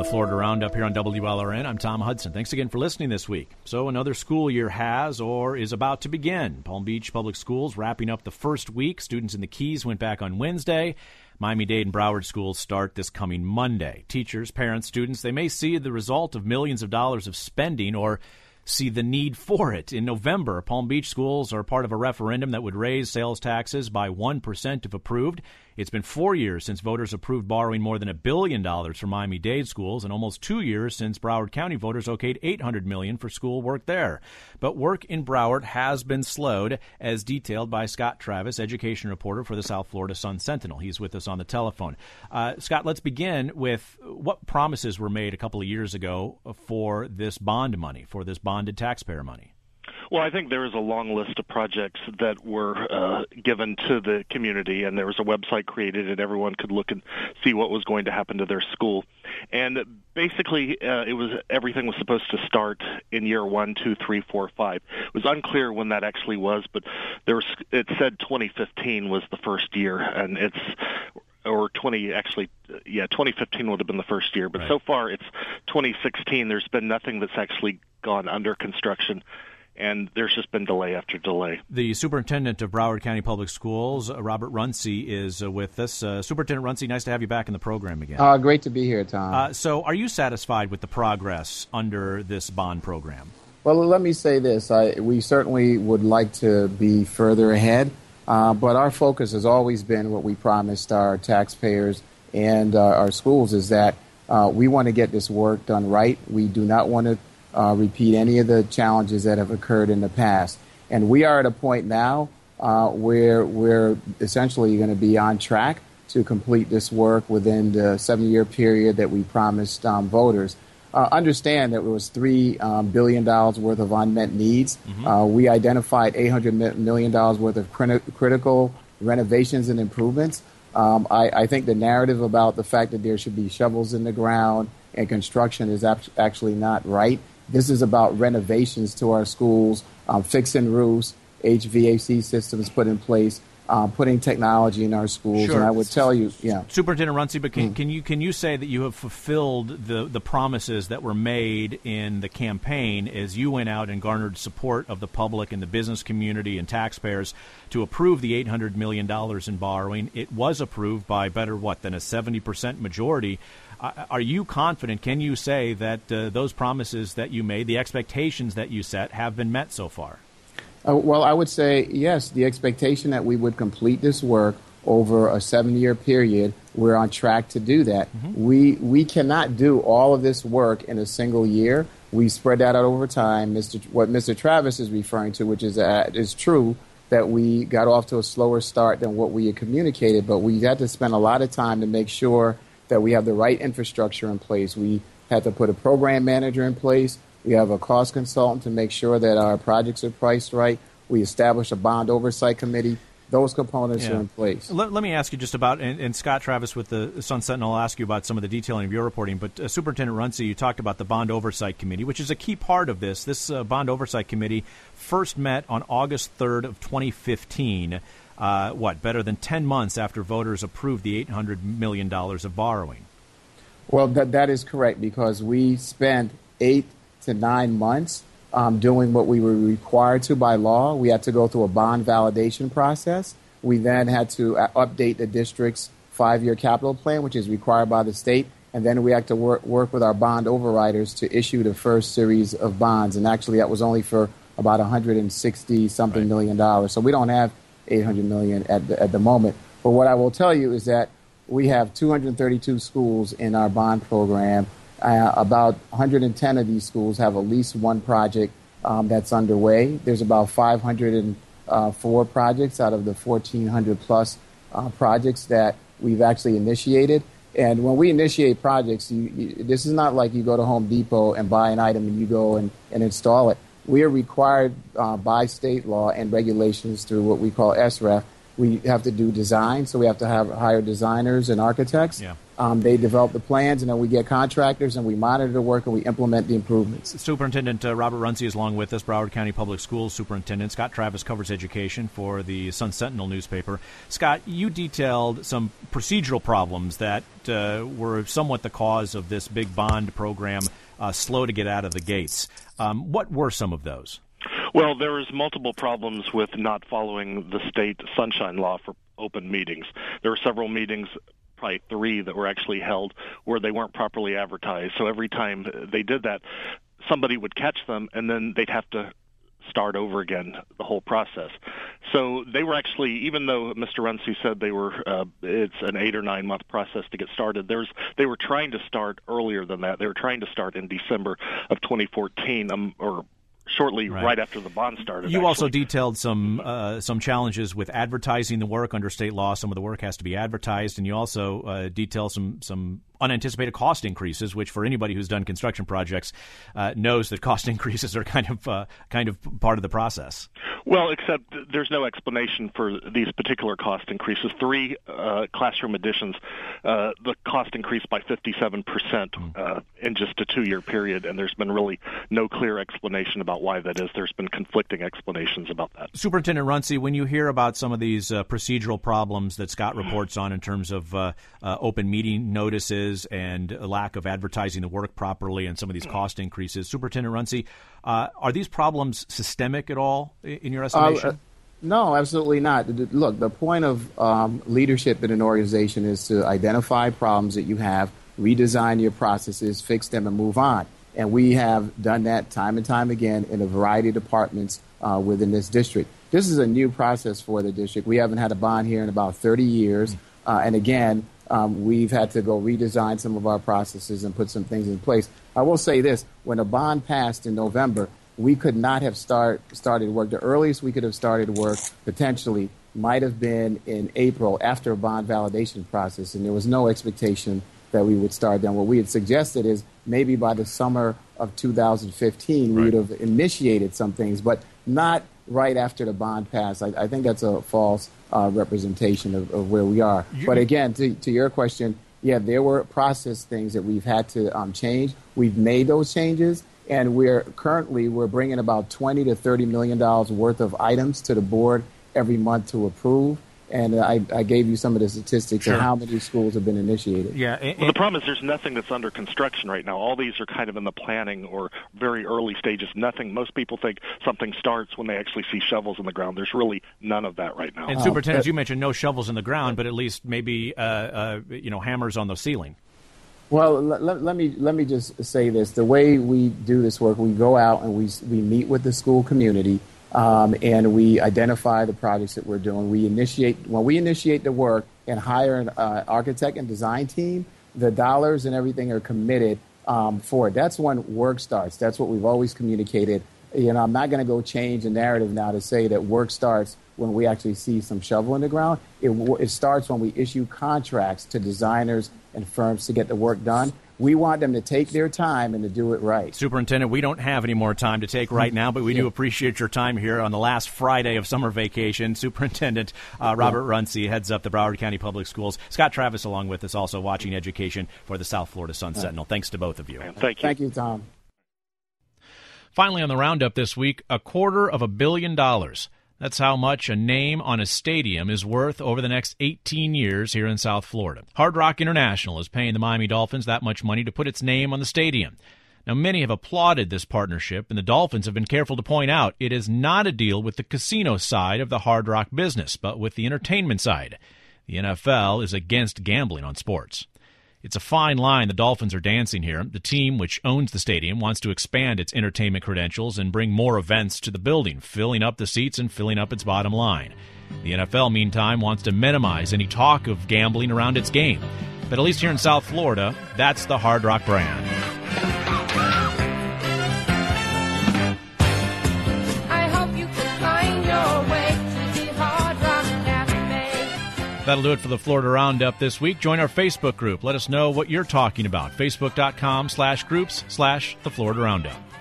the Florida Roundup here on WLRN. I'm Tom Hudson. Thanks again for listening this week. So another school year has or is about to begin. Palm Beach Public Schools wrapping up the first week. Students in the Keys went back on Wednesday. Miami-Dade and Broward schools start this coming Monday. Teachers, parents, students, they may see the result of millions of dollars of spending or see the need for it. In November, Palm Beach schools are part of a referendum that would raise sales taxes by 1% if approved. It's been 4 years since voters approved borrowing more than $1 billion for Miami-Dade schools, and almost 2 years since Broward County voters okayed $800 million for school work there. But work in Broward has been slowed, as detailed by Scott Travis, education reporter for the South Florida Sun-Sentinel. He's with us on the telephone. Scott, let's begin with what promises were made a couple of years ago for this bond money, for this bonded taxpayer money. Well, I think there is a long list of projects that were given to the community, and there was a website created, and everyone could look and see what was going to happen to their school. And basically, everything was supposed to start in year 1, 2, 3, 4, 5. It was unclear when that actually was, but it said 2015 was the first year, and 2015 would have been the first year. But right. So far, it's 2016. There's been nothing that's actually gone under construction, and there's just been delay after delay. The superintendent of Broward County Public Schools, Robert Runcie, is with us. Superintendent Runcie, nice to have you back in the program again. Great to be here, Tom. So are you satisfied with the progress under this bond program? Well, let me say this. We certainly would like to be further ahead, but our focus has always been what we promised our taxpayers and our schools is that we want to get this work done right. We do not want to repeat any of the challenges that have occurred in the past. And we are at a point now where we're essentially going to be on track to complete this work within the 7-year period that we promised voters. Understand that it was $3 billion worth of unmet needs. Mm-hmm. We identified $800 million worth of critical renovations and improvements. I think the narrative about the fact that there should be shovels in the ground and construction is actually not right. This is about renovations to our schools, fixing roofs, HVAC systems put in place, putting technology in our schools. Sure. And I would tell you, Superintendent Runcie, but can you say that you have fulfilled the promises that were made in the campaign as you went out and garnered support of the public and the business community and taxpayers to approve the $800 million in borrowing? It was approved by better than a 70% majority. Are you confident, can you say that those promises that you made, the expectations that you set, have been met so far? Well, I would say yes. The expectation that we would complete this work over a 7-year period, we're on track to do that. Mm-hmm. We cannot do all of this work in a single year. We spread that out over time. What Mr. Travis is referring to, which is true, that we got off to a slower start than what we had communicated, but we had to spend a lot of time to make sure that we have the right infrastructure in place. We had to put a program manager in place. We have a cost consultant to make sure that our projects are priced right. We established a bond oversight committee. Those components are in place. Let me ask you just about, and Scott Travis with the Sun-Sentinel will ask you about some of the detailing of your reporting, but Superintendent Runcie, you talked about the Bond Oversight Committee, which is a key part of this. This Bond Oversight Committee first met on August 3rd of 2015, better than 10 months after voters approved the $800 million of borrowing. Well, that is correct, because we spent 8 to 9 months doing what we were required to by law. We had to go through a bond validation process. We then had to update the district's 5-year capital plan, which is required by the state. And then we had to work with our bond overriders to issue the first series of bonds. And actually, that was only for about $160-something million. So we don't have $800 million at the moment. But what I will tell you is that we have 232 schools in our bond program. About 110 of these schools have at least one project that's underway. There's about 504 projects out of the 1,400 plus projects that we've actually initiated. And when we initiate projects, this is not like you go to Home Depot and buy an item and you go and install it. We are required by state law and regulations through what we call SREF we have to do design, so we have to hire designers and architects. Yeah. They develop the plans, and then we get contractors, and we monitor the work, and we implement the improvements. Superintendent Robert Runcie is along with us, Broward County Public Schools Superintendent. Scott Travis covers education for the Sun-Sentinel newspaper. Scott, you detailed some procedural problems that were somewhat the cause of this big bond program slow to get out of the gates. What were some of those? Well, there was multiple problems with not following the state sunshine law for open meetings. There were several meetings, probably 3, that were actually held where they weren't properly advertised. So every time they did that, somebody would catch them, and then they'd have to start over again, the whole process. So they were actually, even though Mr. Runcie said they were, it's an 8 or 9 month process to get started, they were trying to start earlier than that. They were trying to start in December of 2014, or shortly right after the bond started. You also detailed some challenges with advertising the work under state law. Some of the work has to be advertised, and you also detail some unanticipated cost increases, which for anybody who's done construction projects knows that cost increases are kind of part of the process. Well, except there's no explanation for these particular cost increases. 3 classroom additions, the cost increased by 57% in just a 2-year period, and there's been really no clear explanation about why that is. There's been conflicting explanations about that. Superintendent Runcie, when you hear about some of these procedural problems that Scott reports on in terms of open meeting notices and a lack of advertising the work properly and some of these cost increases, Superintendent Runcie, are these problems systemic at all in your estimation? No, absolutely not. Look, the point of leadership in an organization is to identify problems that you have, redesign your processes, fix them, and move on. And we have done that time and time again in a variety of departments within this district. This is a new process for the district. We haven't had a bond here in about 30 years. And again, we've had to go redesign some of our processes and put some things in place. I will say this. When a bond passed in November, we could not have started work. The earliest we could have started work potentially might have been in April after a bond validation process, and there was no expectation that we would start then. What we had suggested is maybe by the summer of 2015 we would have initiated some things, but not right after the bond passed. I think that's a false representation of where we are. But again, to your question, yeah, there were process things that we've had to change. We've made those changes, and we're bringing about $20 to $30 million worth of items to the board every month to approve. And I gave you some of the statistics of how many schools have been initiated. Yeah. Well, the problem is there's nothing that's under construction right now. All these are kind of in the planning or very early stages. Nothing. Most people think something starts when they actually see shovels in the ground. There's really none of that right now. And Superintendent, you mentioned no shovels in the ground, but at least maybe hammers on the ceiling. Well, let me just say this. The way we do this work, we go out and we meet with the school community. And we identify the projects that we're doing. When we initiate the work and hire an architect and design team, the dollars and everything are committed for it. That's when work starts. That's what we've always communicated. I'm not going to go change the narrative now to say that work starts when we actually see some shovel in the ground. It starts when we issue contracts to designers and firms to get the work done. We want them to take their time and to do it right. Superintendent, we don't have any more time to take right now, but we do appreciate your time here on the last Friday of summer vacation. Superintendent Robert Runcie heads up the Broward County Public Schools. Scott Travis along with us, also watching education for the South Florida Sun-Sentinel. Thanks to both of you. Thank you. Thank you, Tom. Finally on the roundup this week, $250 million. That's how much a name on a stadium is worth over the next 18 years here in South Florida. Hard Rock International is paying the Miami Dolphins that much money to put its name on the stadium. Now, many have applauded this partnership, and the Dolphins have been careful to point out it is not a deal with the casino side of the Hard Rock business, but with the entertainment side. The NFL is against gambling on sports. It's a fine line the Dolphins are dancing here. The team, which owns the stadium, wants to expand its entertainment credentials and bring more events to the building, filling up the seats and filling up its bottom line. The NFL, meantime, wants to minimize any talk of gambling around its game. But at least here in South Florida, that's the Hard Rock brand. That'll do it for the Florida Roundup this week. Join our Facebook group. Let us know what you're talking about. Facebook.com/groups/the Florida Roundup.